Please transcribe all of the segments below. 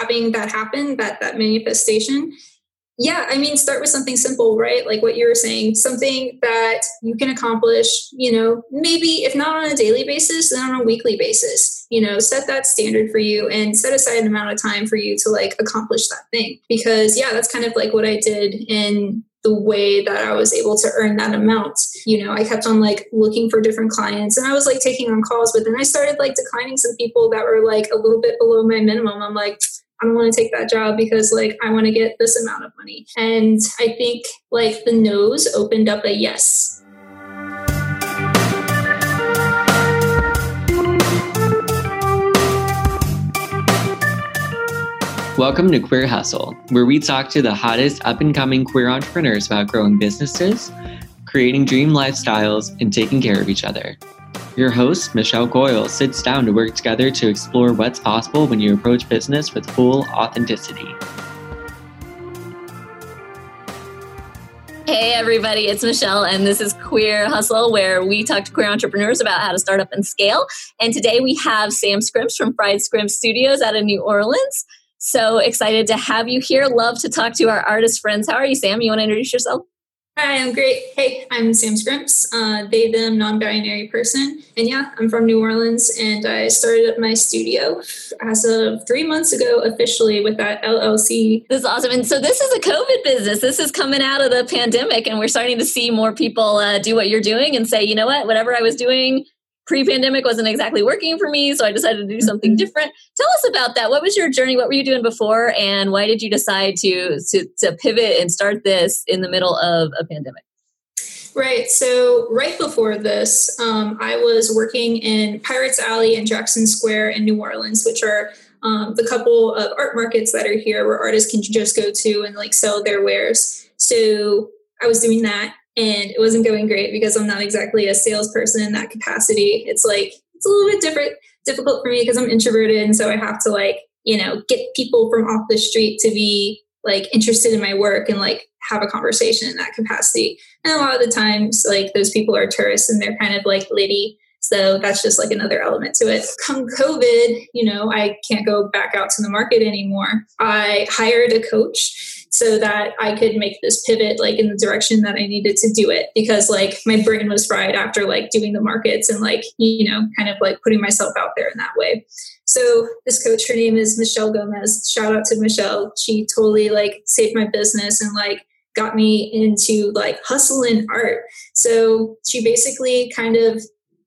having that happen, that manifestation. Yeah, I mean, start with something simple, right? Like what you were saying, something that you can accomplish, maybe if not on a daily basis, then on a weekly basis, set that standard for you and set aside an amount of time for you to like accomplish that thing. Because yeah, that's kind of like what I did in the way that I was able to earn that amount. I kept on like looking for different clients and I was like taking on calls, but then I started like declining some people that were like a little bit below my minimum. I'm like, I don't want to take that job because like I want to get this amount of money. And I think like the no's opened up a yes. Welcome to Queer Hustle, where we talk to the hottest up-and-coming queer entrepreneurs about growing businesses, creating dream lifestyles, and taking care of each other. Your host, Michelle Coyle, sits down to work together to explore what's possible when you approach business with full authenticity. Hey everybody, it's Michelle and this is Queer Hustle, where we talk to queer entrepreneurs about how to start up and scale. And today we have Sam Scrimps from Fried Scrimp Studios out of New Orleans. So excited to have you here. Love to talk to our artist friends. How are you, Sam? You want to introduce yourself? Hi, I'm great. Hey, I'm Sam Scrimps, they, them, non-binary person. And yeah, I'm from New Orleans and I started up my studio as of 3 months ago officially with that LLC. This is awesome. And so this is a COVID business. This is coming out of the pandemic and we're starting to see more people do what you're doing and say, you know what, whatever I was doing pre-pandemic wasn't exactly working for me. So I decided to do something different. Tell us about that. What was your journey? What were you doing before? And why did you decide to pivot and start this in the middle of a pandemic? Right. So right before this, I was working in Pirates Alley and Jackson Square in New Orleans, which are the couple of art markets that are here where artists can just go to and like sell their wares. So I was doing that. And it wasn't going great because I'm not exactly a salesperson in that capacity. It's a little bit difficult for me because I'm introverted. And so I have to get people from off the street to be like interested in my work and like have a conversation in that capacity. And a lot of the times like those people are tourists and they're kind of like litty. So that's just like another element to it. Come COVID, I can't go back out to the market anymore. I hired a coach so that I could make this pivot like in the direction that I needed to do it, because like my brain was fried after like doing the markets and like, kind of like putting myself out there in that way. So this coach, her name is Michelle Gomez. Shout out to Michelle. She totally like saved my business and like got me into like hustle in art. So she basically kind of,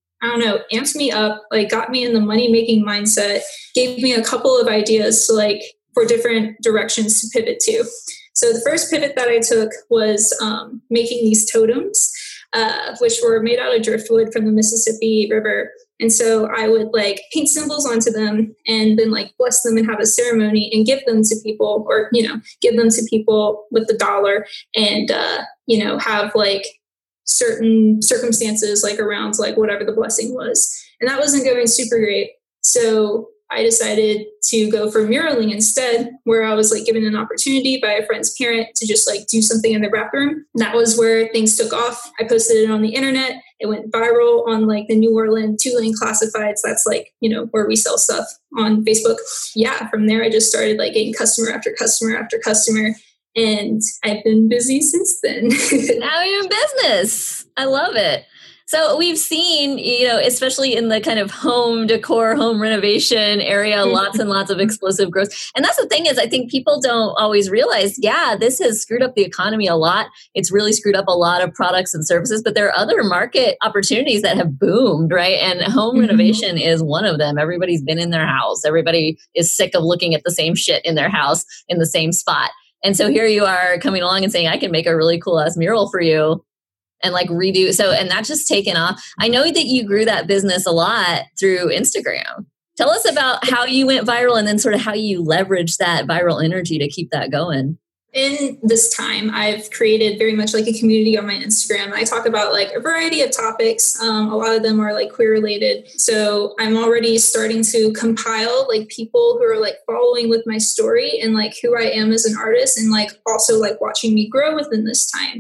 amped me up, like got me in the money-making mindset, gave me a couple of ideas to like for different directions to pivot to. So the first pivot that I took was making these totems, which were made out of driftwood from the Mississippi River. And so I would like paint symbols onto them and then like bless them and have a ceremony and give them to people or, give them to people with the dollar and, have like certain circumstances like around like whatever the blessing was. And that wasn't going super great. So I decided to go for muraling instead, where I was like given an opportunity by a friend's parent to just like do something in their bathroom. And that was where things took off. I posted it on the internet. It went viral on like the New Orleans Tulane Classifieds. That's like, where we sell stuff on Facebook. Yeah. From there, I just started like getting customer after customer after customer. And I've been busy since then. Now you're in business. I love it. So we've seen, especially in the kind of home decor, home renovation area, lots and lots of explosive growth. And that's the thing is, I think people don't always realize, this has screwed up the economy a lot. It's really screwed up a lot of products and services, but there are other market opportunities that have boomed, right? And home renovation is one of them. Everybody's been in their house. Everybody is sick of looking at the same shit in their house in the same spot. And so here you are coming along and saying, I can make a really cool ass mural for you. And like redo. So, and that's just taken off. I know that you grew that business a lot through Instagram. Tell us about how you went viral and then sort of how you leveraged that viral energy to keep that going. In this time, I've created very much like a community on my Instagram. I talk about like a variety of topics. A lot of them are like queer related. So I'm already starting to compile like people who are like following with my story and like who I am as an artist and like also like watching me grow within this time.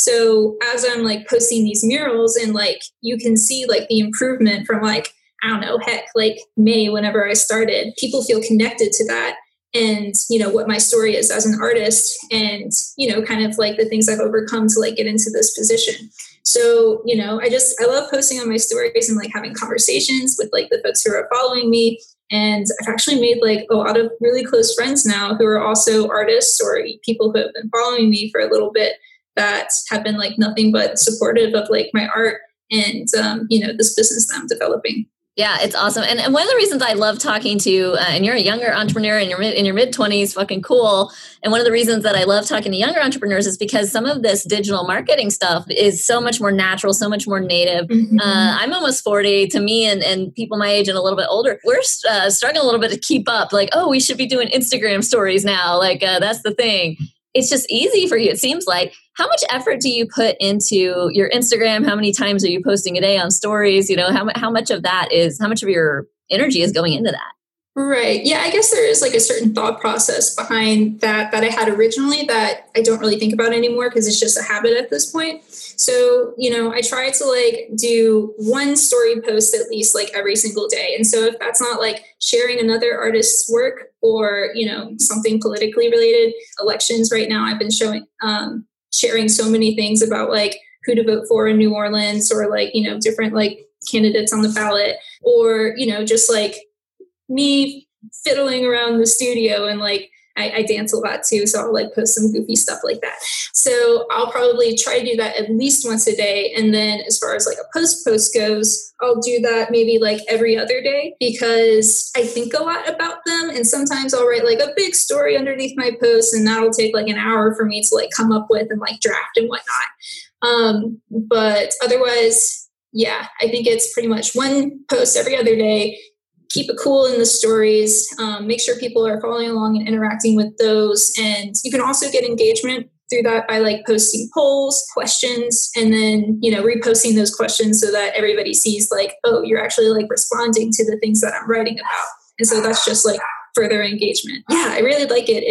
So as I'm like posting these murals and like you can see like the improvement from like, like May, whenever I started, people feel connected to that. and, you know, what my story is as an artist and, you know, kind of like the things I've overcome to like get into this position. So, you know, I love posting on my stories and like having conversations with like the folks who are following me. And I've actually made like a lot of really close friends now who are also artists or people who have been following me for a little bit that have been like nothing but supportive of like my art and, you know, this business that I'm developing. Yeah, it's awesome. And one of the reasons I love talking to, and you're a younger entrepreneur in your mid-20s, fucking cool. And one of the reasons that I love talking to younger entrepreneurs is because some of this digital marketing stuff is so much more natural, so much more native. Mm-hmm. I'm almost 40. To me and people my age and a little bit older, we're struggling a little bit to keep up. Like, oh, we should be doing Instagram stories now. Like, that's the thing. It's just easy for you, it seems like. How much effort do you put into your Instagram? How many times are you posting a day on stories? You know, how much of your energy is going into that? Right. Yeah, I guess there is like a certain thought process behind that I had originally that I don't really think about anymore because it's just a habit at this point. So, you know, I try to like do one story post at least like every single day. And so if that's not like sharing another artist's work or, you know, something politically related, elections right now, I've been sharing so many things about like who to vote for in New Orleans or like, you know, different like candidates on the ballot or, you know, just like me fiddling around the studio and like I dance a lot too. So I'll like post some goofy stuff like that. So I'll probably try to do that at least once a day. And then as far as like a post goes, I'll do that maybe like every other day because I think a lot about them. And sometimes I'll write like a big story underneath my post and that'll take like an hour for me to like come up with and like draft and whatnot. But otherwise, yeah, I think it's pretty much one post every other day. Keep it cool in the stories, make sure people are following along and interacting with those. And you can also get engagement through that by like posting polls, questions, and then, you know, reposting those questions so that everybody sees like, oh, you're actually like responding to the things that I'm writing about. And so that's just like further engagement. Yeah, I really like it.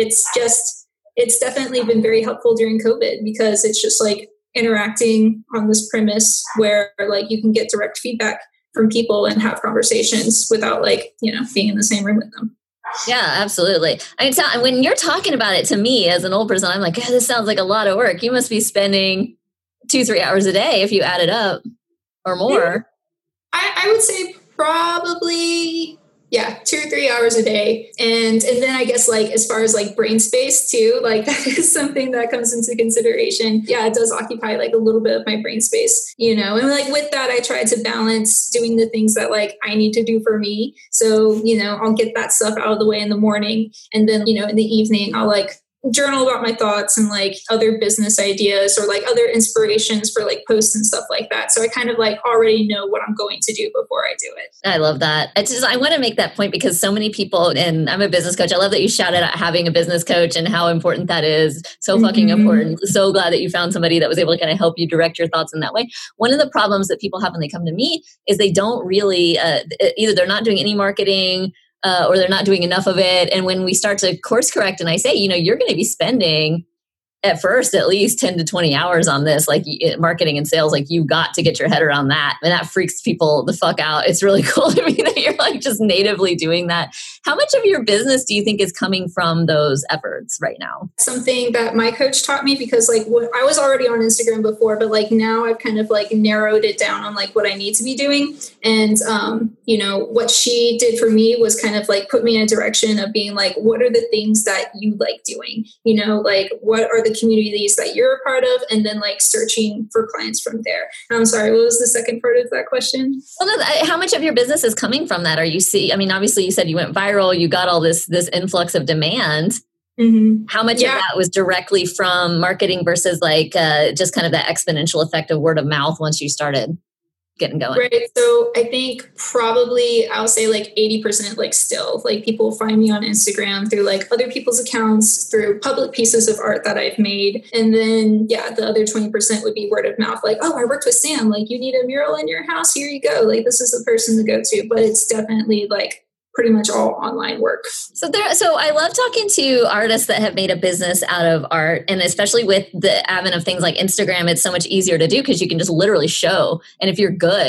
It's definitely been very helpful during COVID because it's just like interacting on this premise where like you can get direct feedback from people and have conversations without like, you know, being in the same room with them. Yeah, absolutely. I mean, when you're talking about it to me as an old person, I'm like, this sounds like a lot of work. You must be spending 2-3 hours a day if you add it up or more. I would say probably, 2 or 3 hours a day. And then I guess like, as far as like brain space too, like that is something that comes into consideration. Yeah, it does occupy like a little bit of my brain space, you know, and like with that, I try to balance doing the things that like I need to do for me. So, you know, I'll get that stuff out of the way in the morning. And then, you know, in the evening, I'll like journal about my thoughts and like other business ideas or like other inspirations for like posts and stuff like that. So I kind of like already know what I'm going to do before I do it. I love that. I want to make that point because so many people, and I'm a business coach. I love that you shouted out having a business coach and how important that is. So fucking important. So glad that you found somebody that was able to kind of help you direct your thoughts in that way. One of the problems that people have when they come to me is they don't really, either they're not doing any marketing or they're not doing enough of it. And when we start to course correct and I say, you know, you're going to be spending at first at least 10 to 20 hours on this, like marketing and sales, like you got to get your head around that. And that freaks people the fuck out. It's really cool to me that you're like just natively doing that. How much of your business do you think is coming from those efforts right now? Something that my coach taught me because like I was already on Instagram before, but like now I've kind of like narrowed it down on like what I need to be doing. And, you know, what she did for me was kind of like put me in a direction of being like, what are the things that you like doing? You know, like what are the communities that you're a part of, and then like searching for clients from there. I'm sorry, what was the second part of that question? Well, no, how much of your business is coming from that? I mean, obviously you said you went viral, you got all this influx of demand. Mm-hmm. How much of that was directly from marketing versus like just kind of that exponential effect of word of mouth once you started getting going? Right. So I think probably I'll say like 80% like still like people find me on Instagram through like other people's accounts, through public pieces of art that I've made. And then, the other 20% would be word of mouth. Like, oh, I worked with Sam. Like you need a mural in your house. Here you go. Like this is the person to go to. But it's definitely like pretty much all online work. So I love talking to artists that have made a business out of art. And especially with the advent of things like Instagram, it's so much easier to do because you can just literally show. And if you're good,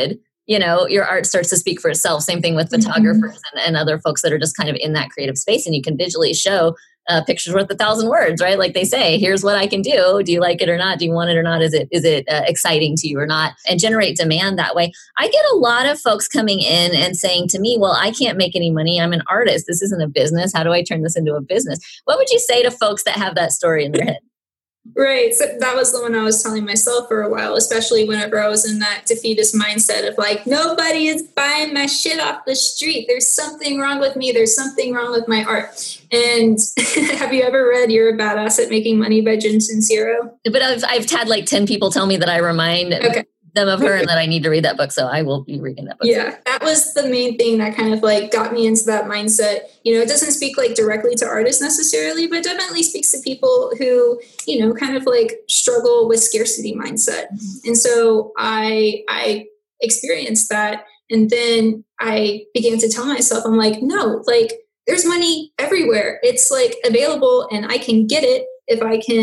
your art starts to speak for itself. Same thing with photographers and other folks that are just kind of in that creative space, and you can visually show pictures worth 1,000 words, right? Like they say, here's what I can do. Do you like it or not? Do you want it or not? Is it exciting to you or not? And generate demand that way. I get a lot of folks coming in and saying to me, well, I can't make any money. I'm an artist. This isn't a business. How do I turn this into a business? What would you say to folks that have that story in their head? Right. So that was the one I was telling myself for a while, especially whenever I was in that defeatist mindset of like, nobody is buying my shit off the street. There's something wrong with me. There's something wrong with my art. And have you ever read You're a Badass at Making Money by Jen Sincero? But I've had like 10 people tell me that I remind them of her and that I need to read that book. So I will be reading that book. Yeah, that was the main thing that kind of like got me into that mindset. It doesn't speak like directly to artists necessarily, but definitely speaks to people who, kind of like struggle with scarcity mindset. And so I experienced that. And then I began to tell myself, I'm like, no, like there's money everywhere. It's like available and I can get it. If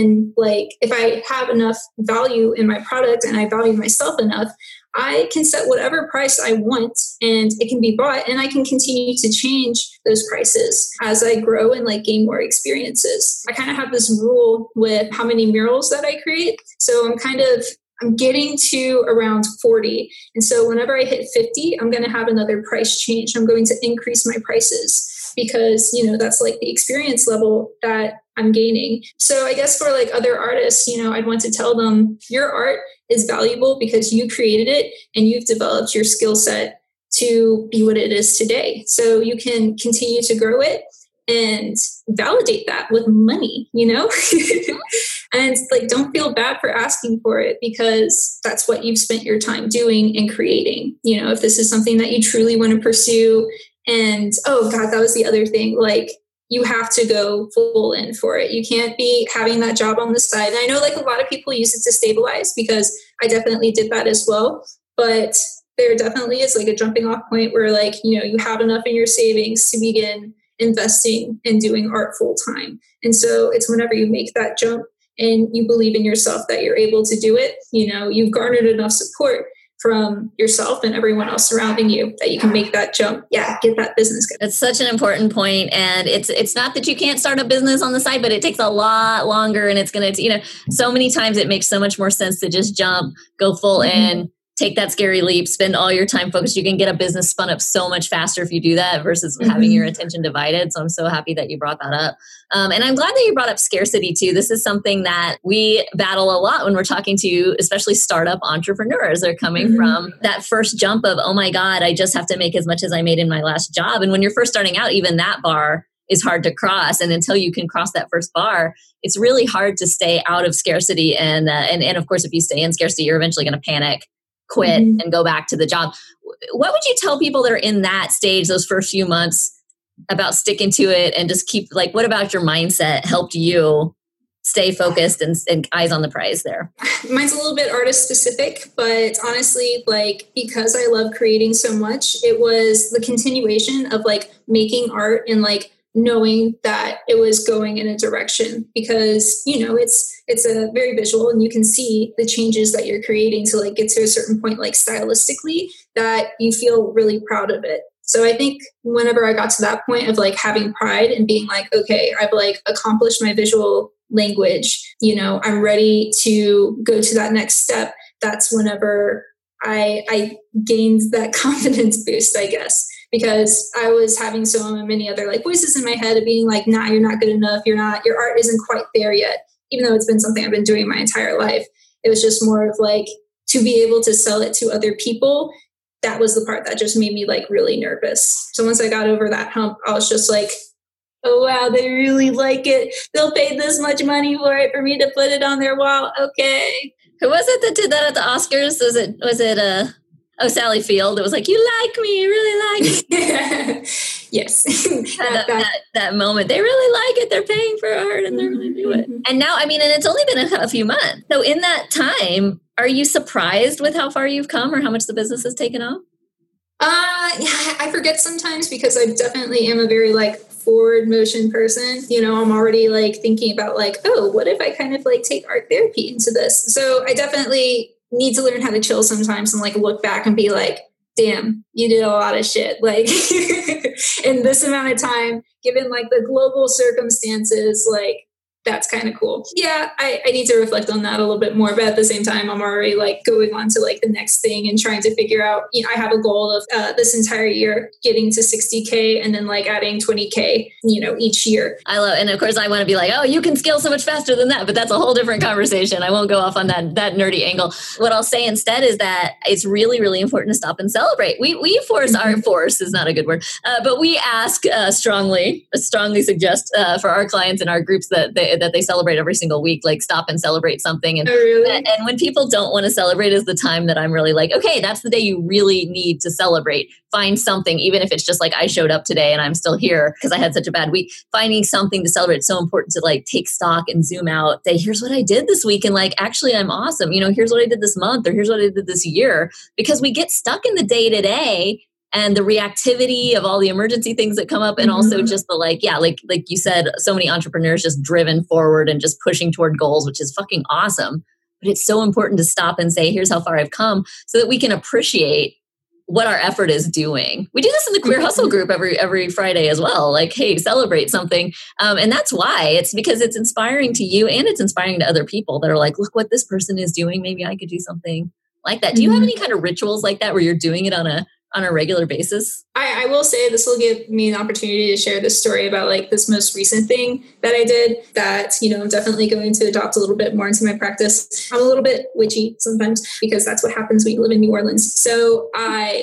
I have enough value in my product and I value myself enough, I can set whatever price I want and it can be bought, and I can continue to change those prices as I grow and like gain more experiences. I kind of have this rule with how many murals that I create. So I'm getting to around 40. And so whenever I hit 50, I'm going to have another price change. I'm going to increase my prices because, that's like the experience level that I'm gaining. So I guess for like other artists, I'd want to tell them your art is valuable because you created it and you've developed your skill set to be what it is today. So you can continue to grow it and validate that with money, and like, don't feel bad for asking for it because that's what you've spent your time doing and creating. If this is something that you truly want to pursue, and oh God, that was the other thing. Like, you have to go full in for it. You can't be having that job on the side. And I know like a lot of people use it to stabilize because I definitely did that as well. But there definitely is like a jumping off point where like, you have enough in your savings to begin investing and doing art full time. And so it's whenever you make that jump and you believe in yourself that you're able to do it, you've garnered enough support from yourself and everyone else surrounding you that you can make that jump. Yeah, get that business going. It's such an important point. And it's not that you can't start a business on the side, but it takes a lot longer. And it's going to, so many times it makes so much more sense to just jump, go full in, take that scary leap, spend all your time focused. You can get a business spun up so much faster if you do that versus having your attention divided. So I'm so happy that you brought that up. And I'm glad that you brought up scarcity too. This is something that we battle a lot when we're talking to especially startup entrepreneurs. They're coming from that first jump of, oh my God, I just have to make as much as I made in my last job. And when you're first starting out, even that bar is hard to cross. And until you can cross that first bar, it's really hard to stay out of scarcity. And of course, if you stay in scarcity, you're eventually going to panic, quit, and go back to the job. What would you tell people that are in that stage, those first few months, about sticking to it and just keep, like, what about your mindset helped you stay focused and eyes on the prize there? Mine's a little bit artist specific, but honestly, like, because I love creating so much, it was the continuation of like making art and like knowing that it was going in a direction because, it's a very visual and you can see the changes that you're creating to like get to a certain point, like stylistically, that you feel really proud of it. So I think whenever I got to that point of like having pride and being like, okay, I've like accomplished my visual language, I'm ready to go to that next step. That's whenever I gained that confidence boost, I guess, because I was having so many other like voices in my head of being like, nah, you're not good enough. Your art isn't quite there yet. Even though it's been something I've been doing my entire life, it was just more of like to be able to sell it to other people. That was the part that just made me like really nervous. So once I got over that hump, I was just like, oh, wow, they really like it. They'll pay this much money for it for me to put it on their wall. Okay. Who was it that did that at the Oscars? Was it Sally Field? It was like, you like me, you really like me. Yes. that moment. They really like it. They're paying for art and they're going to do it. And now, and it's only been a few months. So in that time, are you surprised with how far you've come or how much the business has taken off? Yeah, I forget sometimes because I definitely am a very like forward motion person. I'm already like thinking about like, oh, what if I kind of like take art therapy into this? So I definitely need to learn how to chill sometimes and like look back and be like, damn, you did a lot of shit. Like in this amount of time, given like the global circumstances, like that's kind of cool. Yeah, I need to reflect on that a little bit more. But at the same time, I'm already like going on to like the next thing and trying to figure out, I have a goal of this entire year getting to 60K and then like adding 20K, each year. I love it. And of course I want to be like, oh, you can scale so much faster than that. But that's a whole different conversation. I won't go off on that nerdy angle. What I'll say instead is that it's really, really important to stop and celebrate. We force, our force is not a good word, but we ask strongly suggest for our clients and our groups that they celebrate every single week, like stop and celebrate something. And, and when people don't want to celebrate is the time that I'm really like, okay, that's the day you really need to celebrate. Find something, even if it's just like I showed up today and I'm still here because I had such a bad week. Finding something to celebrate is so important to like take stock and zoom out. Say, here's what I did this week. And like, actually, I'm awesome. Here's what I did this month or here's what I did this year. Because we get stuck in the day to day and the reactivity of all the emergency things that come up. And also just the like you said, so many entrepreneurs just driven forward and just pushing toward goals, which is fucking awesome. But it's so important to stop and say, here's how far I've come so that we can appreciate what our effort is doing. We do this in the Queer Hustle group every Friday as well. Like, hey, celebrate something. And that's why. It's because it's inspiring to you and it's inspiring to other people that are like, look what this person is doing. Maybe I could do something like that. Do you have any kind of rituals like that where you're doing it on a regular basis? I will say this will give me an opportunity to share this story about like this most recent thing that I did that, I'm definitely going to adopt a little bit more into my practice. I'm a little bit witchy sometimes because that's what happens when you live in New Orleans. So I,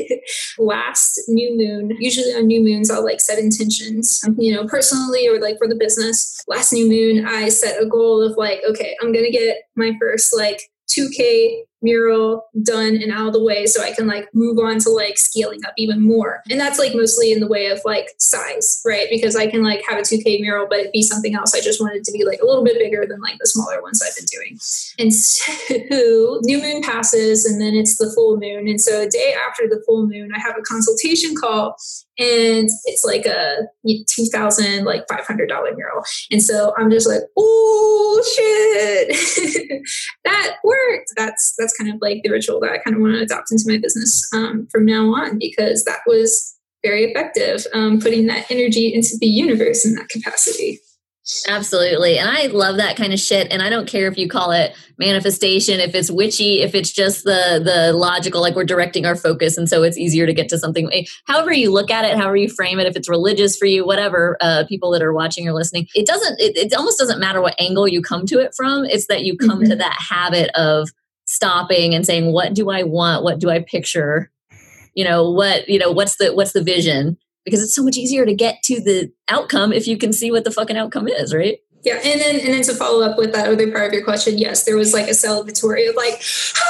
last new moon, usually on new moons, I'll like set intentions, personally or like for the business. Last new moon, I set a goal of like, okay, I'm going to get my first like 2K mural done and out of the way so I can like move on to like scaling up even more. And that's like mostly in the way of like size, right? Because I can like have a 2K mural, but it'd be something else. I just wanted it to be like a little bit bigger than like the smaller ones I've been doing. And so new moon passes and then it's the full moon. And so a day after the full moon, I have a consultation call and it's like a $2,500 mural. And so I'm just like, oh shit, that worked. That's kind of like the ritual that I kind of want to adopt into my business from now on, because that was very effective, putting that energy into the universe in that capacity. Absolutely. And I love that kind of shit. And I don't care if you call it manifestation, if it's witchy, if it's just the logical, like we're directing our focus. And so it's easier to get to something. However you look at it, however you frame it, if it's religious for you, whatever, people that are watching or listening, it almost doesn't matter what angle you come to it from. It's that you come to that habit of stopping and saying, what do I want? What do I picture? What's the vision? Because it's so much easier to get to the outcome if you can see what the fucking outcome is, right? Yeah, and then to follow up with that other part of your question, yes, there was like a celebratory of like,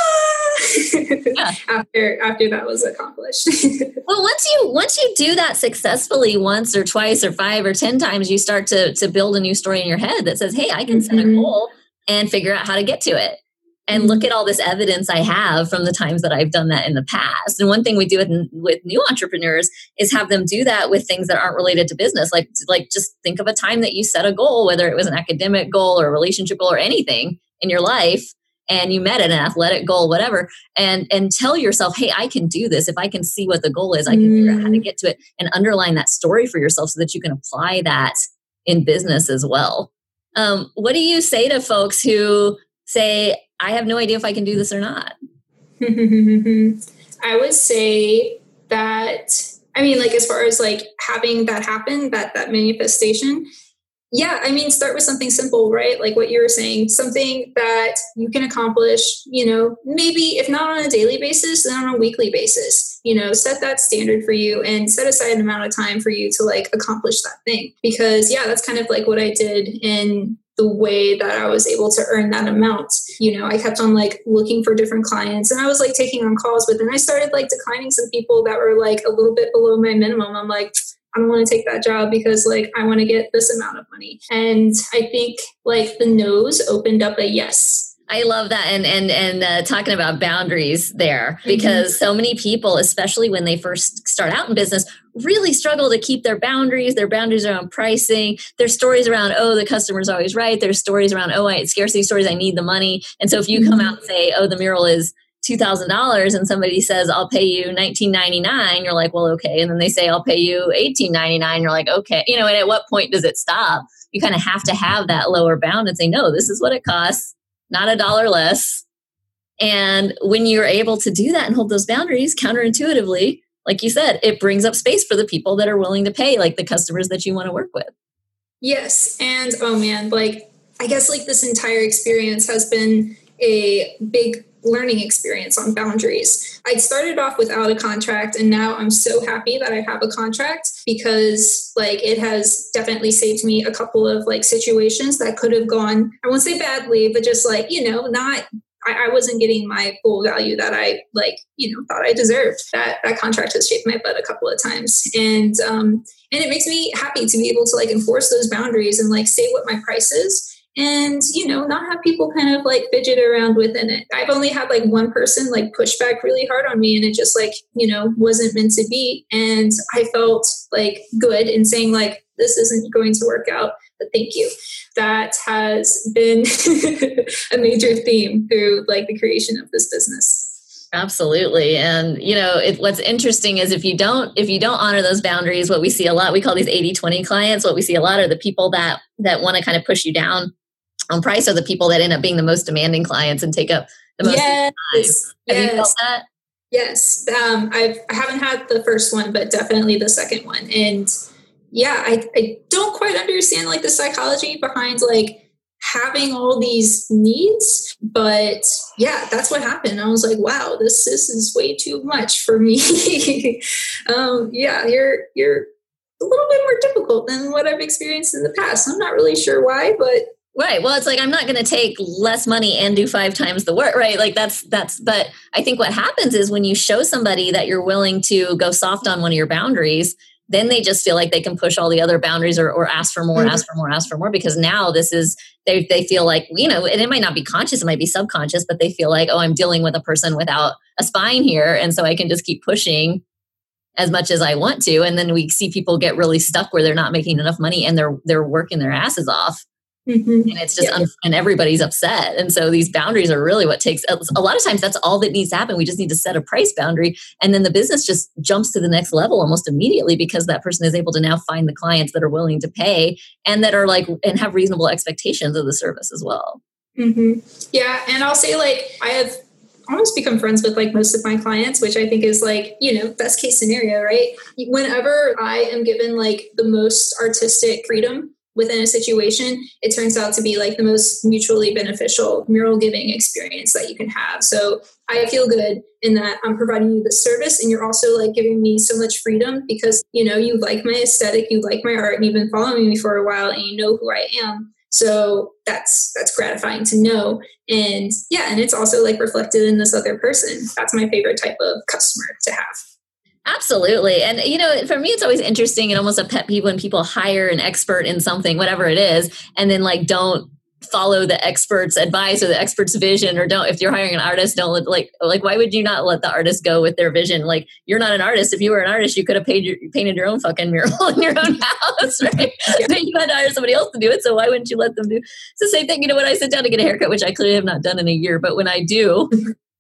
after that was accomplished. Well, once you do that successfully once or twice or 5 or 10 times, you start to build a new story in your head that says, hey, I can set a goal and figure out how to get to it. And look at all this evidence I have from the times that I've done that in the past. And one thing we do with new entrepreneurs is have them do that with things that aren't related to business. Like just think of a time that you set a goal, whether it was an academic goal or a relationship goal or anything in your life, and you met an athletic goal, whatever, and tell yourself, hey, I can do this. If I can see what the goal is, I can figure out how to get to it, and underline that story for yourself so that you can apply that in business as well. What do you say to folks who say, I have no idea if I can do this or not? I would say that, like as far as like having that happen, that manifestation, yeah, start with something simple, right? Like what you were saying, something that you can accomplish, maybe if not on a daily basis, then on a weekly basis, set that standard for you and set aside an amount of time for you to like accomplish that thing. Because yeah, that's kind of like what I did in the way that I was able to earn that amount. I kept on like looking for different clients and I was like taking on calls, but then I started like declining some people that were like a little bit below my minimum. I'm like, I don't want to take that job because like I want to get this amount of money. And I think like the no's opened up a yes. I love that. And talking about boundaries there, because so many people, especially when they first start out in business, really struggle to keep their boundaries around pricing. There's stories around, oh, the customer's always right. There's stories around, oh, scarcity stories, I need the money. And so if you come out and say, oh, the mural is $2,000 and somebody says, I'll pay you $19.99, you're like, well, okay. And then they say, I'll pay you $18.99. You're like, okay. And at what point does it stop? You kind of have to have that lower bound and say, no, this is what it costs, not $1 less. And when you're able to do that and hold those boundaries counterintuitively, like you said, it brings up space for the people that are willing to pay, like the customers that you want to work with. Yes. And oh man, I guess this entire experience has been a big learning experience on boundaries. I started off without a contract, and now I'm so happy that I have a contract because it has definitely saved me a couple of situations that could have gone, I won't say badly, but just not, I wasn't getting my full value that I thought I deserved. That contract has shaped my butt a couple of times. And it makes me happy to be able to enforce those boundaries and say what my price is. And, not have people kind of fidget around within it. I've only had one person push back really hard on me, and it just wasn't meant to be. And I felt good in saying this isn't going to work out, but thank you. That has been a major theme through the creation of this business. Absolutely. And, what's interesting is if you don't honor those boundaries, what we see a lot, we call these 80-20 clients. What we see a lot are the people that want to kind of push you down on price, are the people that end up being the most demanding clients and take up the most time. Have you felt that? Yes. I haven't had the first one, but definitely the second one. And yeah, I don't quite understand the psychology behind having all these needs, but yeah, that's what happened. I was like, wow, this is way too much for me. Yeah, you're a little bit more difficult than what I've experienced in the past. I'm not really sure why, but right. Well, it's I'm not going to take less money and do 5 times the work, right? But I think what happens is when you show somebody that you're willing to go soft on one of your boundaries, then they just feel like they can push all the other boundaries or ask for more, ask for more, because now this is, they feel and it might not be conscious, it might be subconscious, but they feel oh, I'm dealing with a person without a spine here. And so I can just keep pushing as much as I want to. And then we see people get really stuck where they're not making enough money and they're working their asses off. Mm-hmm. And it's just, and everybody's upset. And so these boundaries are really what takes, a lot of times that's all that needs to happen. We just need to set a price boundary. And then the business just jumps to the next level almost immediately because that person is able to now find the clients that are willing to pay and that are and have reasonable expectations of the service as well. Mm-hmm. Yeah. And I'll say I have almost become friends with most of my clients, which I think is best case scenario, right? Whenever I am given the most artistic freedom within a situation, it turns out to be the most mutually beneficial mural giving experience that you can have. So I feel good in that I'm providing you the service and you're also giving me so much freedom because, you like my aesthetic, you like my art, and you've been following me for a while and you know who I am. So that's gratifying to know. And yeah, and it's also reflected in this other person. That's my favorite type of customer to have. Absolutely. And, for me, it's always interesting and almost a pet peeve when people hire an expert in something, whatever it is, and then don't follow the expert's advice or the expert's vision, or if you're hiring an artist, don't why would you not let the artist go with their vision? You're not an artist. If you were an artist, you could have painted your own fucking mural in your own house, right? Yeah. But you had to hire somebody else to do it. So why wouldn't you let them do? It's the same thing, when I sit down to get a haircut, which I clearly have not done in a year, but when I do,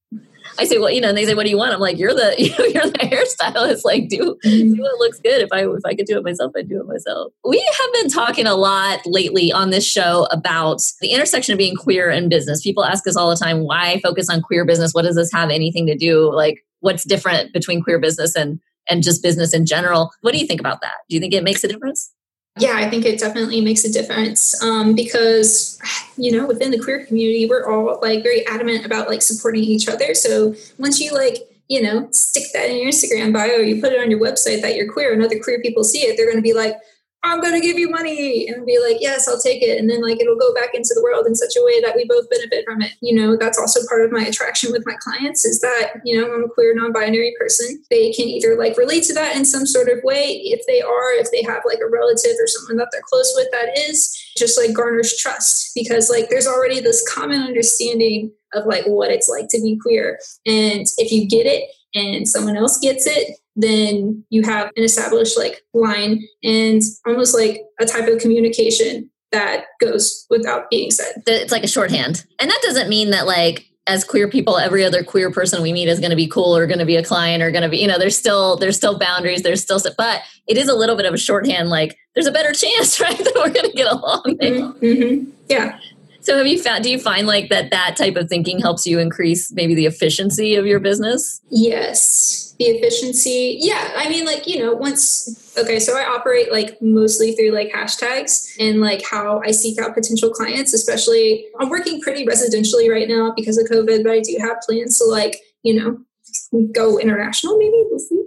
I say, well, and they say, what do you want? I'm like, you're the hairstylist. Do what looks good. If I could do it myself, I'd do it myself. We have been talking a lot lately on this show about the intersection of being queer and business. People ask us all the time, why focus on queer business? What does this have anything to do? What's different between queer business and just business in general? What do you think about that? Do you think it makes a difference? Yeah, I think it definitely makes a difference because, within the queer community, we're all very adamant about supporting each other. So once you stick that in your Instagram bio, or you put it on your website that you're queer and other queer people see it, they're going to be like, I'm going to give you money, and be like, yes, I'll take it. And then it'll go back into the world in such a way that we both benefit from it. That's also part of my attraction with my clients is that, I'm a queer non-binary person. They can either relate to that in some sort of way. If they have a relative or someone that they're close with, that is just garners trust because there's already this common understanding of what it's like to be queer. And if you get it and someone else gets it, then you have an established line and almost a type of communication that goes without being said. It's like a shorthand. And that doesn't mean that as queer people, every other queer person we meet is going to be cool or going to be a client or going to be, there's still boundaries. But it is a little bit of a shorthand, like there's a better chance, right, that we're going to get along. Mm-hmm. Yeah. So do you find like that type of thinking helps you increase maybe the efficiency of your business? Yes. The efficiency. Yeah. I mean, so I operate like mostly through like hashtags and like how I seek out potential clients, especially I'm working pretty residentially right now because of COVID, but I do have plans to go international, maybe we'll see.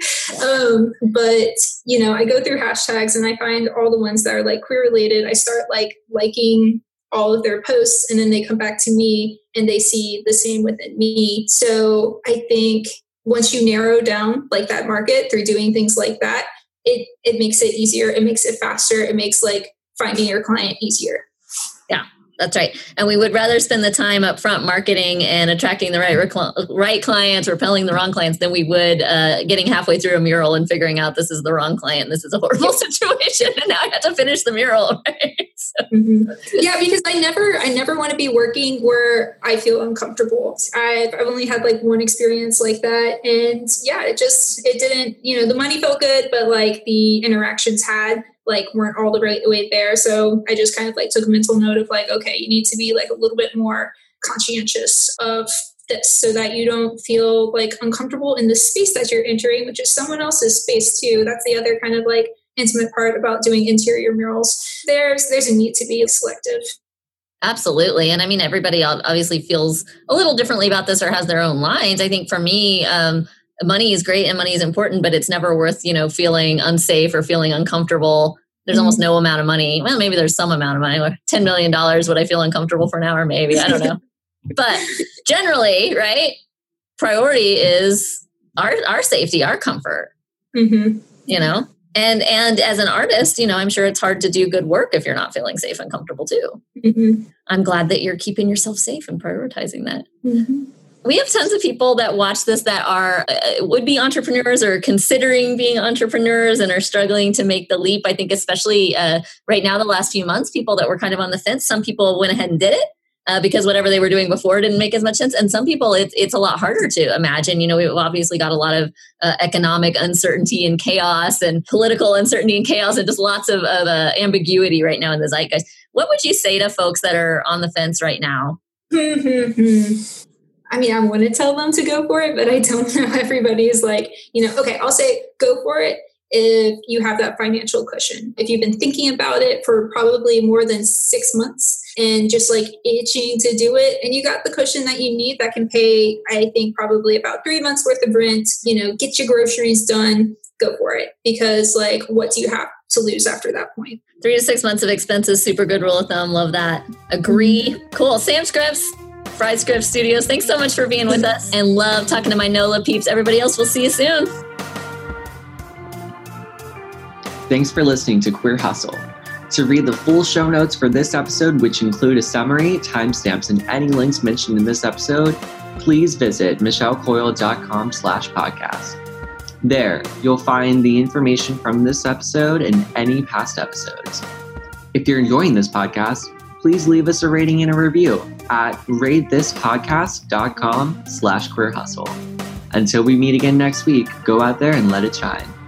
But I go through hashtags and I find all the ones that are like queer related. I start like liking all of their posts and then they come back to me and they see the same within me. So I think once you narrow down like that market through doing things like that, it makes it easier. It makes it faster. It makes like finding your client easier. Yeah, that's right. And we would rather spend the time up front marketing and attracting the right clients, repelling the wrong clients than we would getting halfway through a mural and figuring out this is the wrong client. This is a horrible situation. And now I have to finish the mural. Right? So. Mm-hmm. Yeah, because I never want to be working where I feel uncomfortable. I've only had like one experience like that. And yeah, it didn't, the money felt good, but like the interactions weren't all the right way there. So I just kind of like took a mental note of like, okay, you need to be like a little bit more conscientious of this so that you don't feel like uncomfortable in the space that you're entering, which is someone else's space too. That's the other kind of like intimate part about doing interior murals. There's a need to be selective. Absolutely. And I mean, everybody obviously feels a little differently about this or has their own lines. I think for me, money is great and money is important, but it's never worth, feeling unsafe or feeling uncomfortable. There's almost no amount of money. Well, maybe there's some amount of money, like $10 million. Would I feel uncomfortable for an hour? Maybe, I don't know. But generally, right, priority is our safety, our comfort, And as an artist, I'm sure it's hard to do good work if you're not feeling safe and comfortable too. Mm-hmm. I'm glad that you're keeping yourself safe and prioritizing that. Mm-hmm. We have tons of people that watch this that are would-be entrepreneurs or considering being entrepreneurs and are struggling to make the leap. I think especially right now, the last few months, people that were kind of on the fence, some people went ahead and did it. Because whatever they were doing before didn't make as much sense. And some people, it's a lot harder to imagine. We've obviously got a lot of economic uncertainty and chaos and political uncertainty and chaos and just lots of ambiguity right now in the zeitgeist. What would you say to folks that are on the fence right now? I mean, I want to tell them to go for it, but I don't know. Everybody is like, okay, I'll say go for it if you have that financial cushion. If you've been thinking about it for probably more than 6 months and just like itching to do it, and you got the cushion that you need that can pay, I think, probably about 3 months worth of rent, get your groceries done, go for it. Because like, what do you have to lose after that point? 3 to 6 months of expenses, super good rule of thumb. Love that. Agree. Cool. Sam Scripps, Fried Scripps Studios. Thanks so much for being with us, and love talking to my NOLA peeps. Everybody else, we'll see you soon. Thanks for listening to Queer Hustle. To read the full show notes for this episode, which include a summary, timestamps, and any links mentioned in this episode, please visit michellecoyle.com/podcast. There, you'll find the information from this episode and any past episodes. If you're enjoying this podcast, please leave us a rating and a review at ratethispodcast.com/queerhustle. Until we meet again next week, go out there and let it shine.